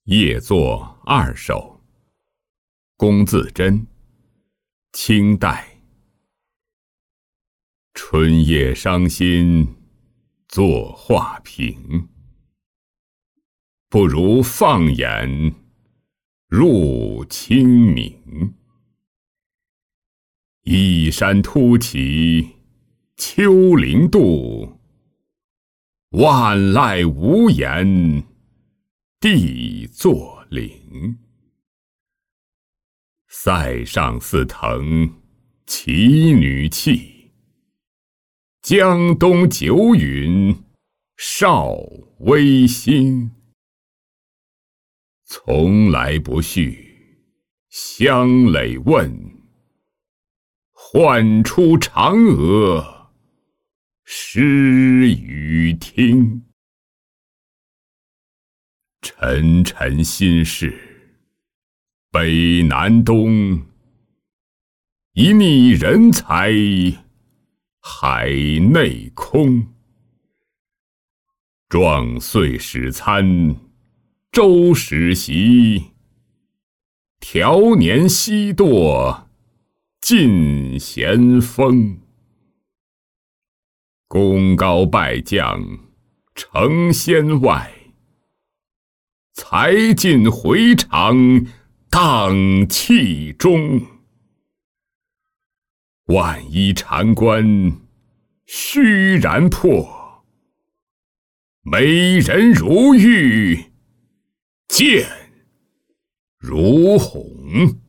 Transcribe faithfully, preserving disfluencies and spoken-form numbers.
夜作二首，龚自珍，清代。春夜伤心作画屏，不如放眼入清明。一山突起丘陵渡，万籁无言地作岭。塞上四腾奇女泣，江东九允少微心。从来不续乡垒问，唤出嫦娥失语听。沉沉心事北南东，一逆人才海内空。壮岁始参周始习，调年西堕进咸丰。功高拜将成仙外，才尽回肠荡气中。万一禅关虚然破，美人如玉见如虹。